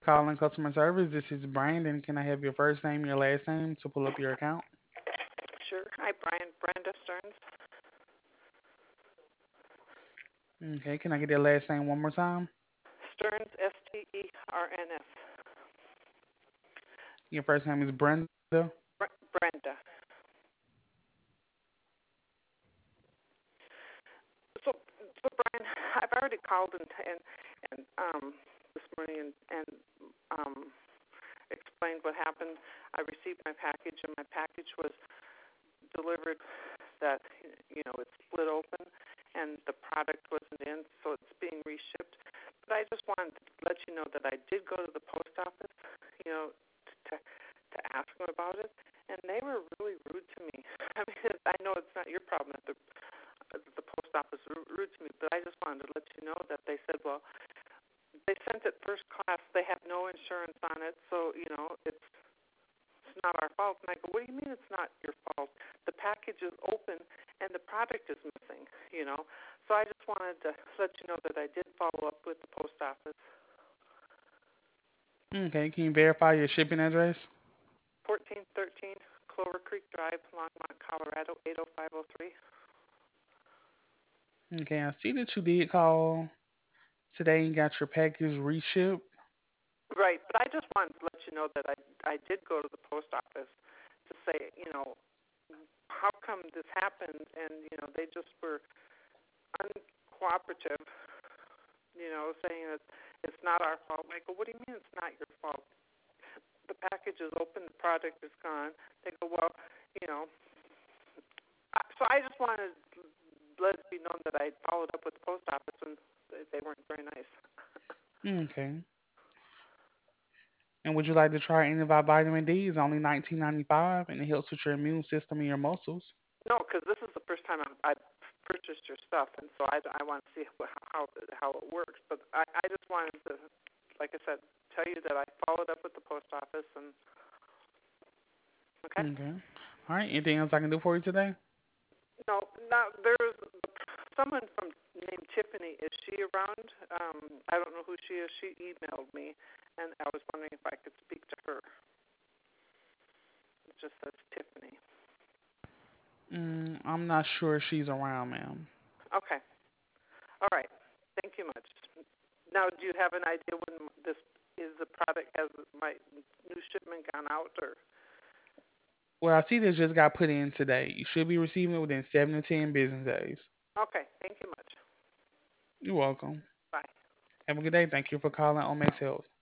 Calling customer service. This is Brandon. Can I have your first name, your last name to pull up your account? Sure. Hi, Brian. Brenda Stearns. Okay. Can I get your last name one more time? Stearns, Stearns. Your first name is Brenda. Brenda. So Brian, I've already called and this morning and um, explained what happened. I received my package, and my package was delivered that it's split open, and the product wasn't in, so it's being reshipped. But I just wanted to let you know that I did go to the post office, you know, to ask them about it, and they were really rude to me. I mean, I know it's not your problem that the post office rude to me, but I just wanted to let you know that they said, well, they sent it first class. They have no insurance on it, so it's not our fault. And I go, what do you mean it's not your fault? The package is open and the product is missing, you know. So I just wanted to let you know that I did follow up with the post office. Okay. Can you verify your shipping address? 1413 Clover Creek Drive, Longmont, Colorado, 80503. Okay. I see that you did call today and got your package reshipped. Right, but I just wanted to let you know that I did go to the post office to say, how come this happened, and they just were uncooperative, saying that it's not our fault. And I go, what do you mean it's not your fault? The package is open, the product is gone. They go, well, you know. So I just wanted to let it be known that I followed up with the post office, and they weren't very nice. Okay. And would you like to try any of our vitamin D? It's only 19.95, and it helps with your immune system and your muscles. No, because this is the first time I've purchased your stuff, and so I want to see how it works. But I just wanted to, like I said, tell you that I followed up with the post office, and okay. Okay. All right. Anything else I can do for you today? No, now there's someone from named Tiffany. Is she around? I don't know who she is. She emailed me, and I was wondering if I could speak to her. It just says Tiffany. I'm not sure if she's around, ma'am. Okay. All right. Thank you much. Now, do you have an idea when this is the product? Has my new shipment gone out, or? Well, I see this just got put in today. You should be receiving it within 7 to 10 business days. Okay. Thank you much. You're welcome. Bye. Have a good day. Thank you for calling Omex Health.